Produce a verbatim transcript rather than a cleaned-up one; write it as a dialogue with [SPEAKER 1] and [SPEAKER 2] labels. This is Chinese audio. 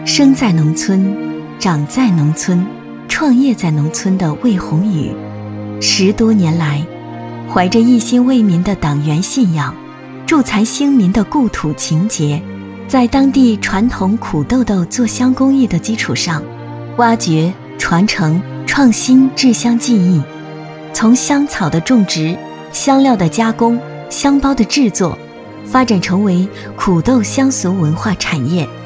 [SPEAKER 1] 生在农村，长在农村，创业在农村的魏宏宇，十多年来，怀着一心为民的党员信仰，助残兴民的故土情结，在当地传统苦豆豆做香工艺的基础上，挖掘、传承、创新制香技艺，从香草的种植、香料的加工、香包的制作，发展成为苦豆香俗文化产业。